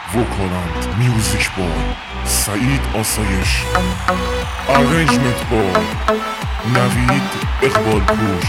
وکالند میوزیک بای سعید آسایش، ارنجمنت بای نوید اقبال پور.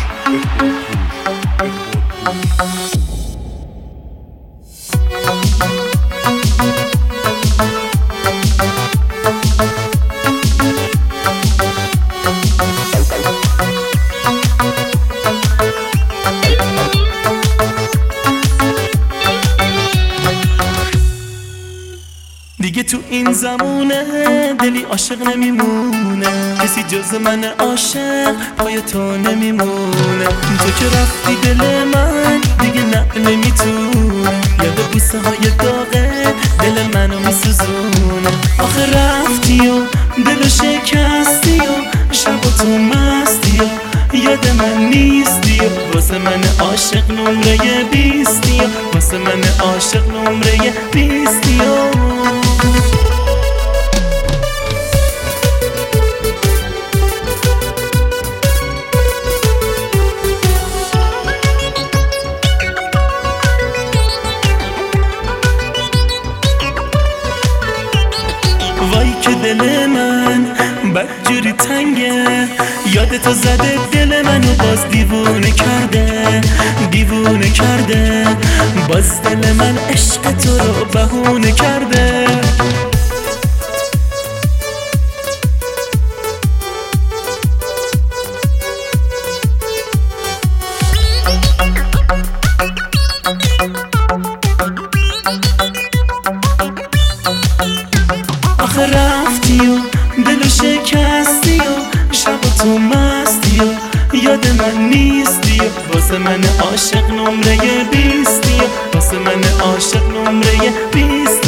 دیگه تو این زمونه دلی عاشق نمیمونه، کسی جز من عاشق پای تو نمیمونه. تو که رفتی دل من دیگه نمیتونه، یاد بوسه های داغه دل منو میسوزونه. آخه رفتی و دلو شکستی و شب و تو مستی و یاد من نیستی و واسه من عاشق نمره 20 و واسه من عاشق نمره 20 وای که دل من بدجوری تنگه، یاد تو زده دل منو باز دیوونه کرده، دیوونه کرده. باز دل من عشق تو رو بهونه کرده. آخه رفتی و دلو شکستی و شب و تو مستی و یاد من نیستی و واسه من عاشق نمره 20 و واسه من عاشق نمره 20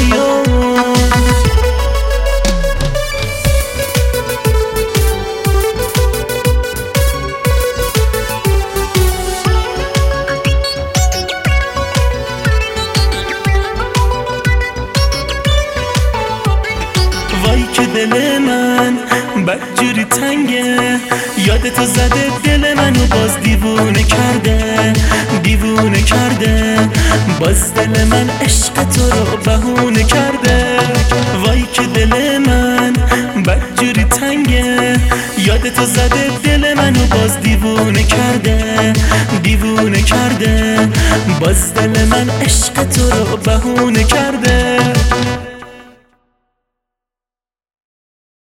وای که دل من بدجوری تنگه، یاد تو زده دل منو باز دیوونه کرده، دیوونه کرده. باز دل من عشق تو رو بهونه کرده. وای که دل من بدجوری تنگه، یاد تو زده دل منو باز دیوونه کرده، دیوونه کرده. باز دل من عشق تو رو بهونه کرده.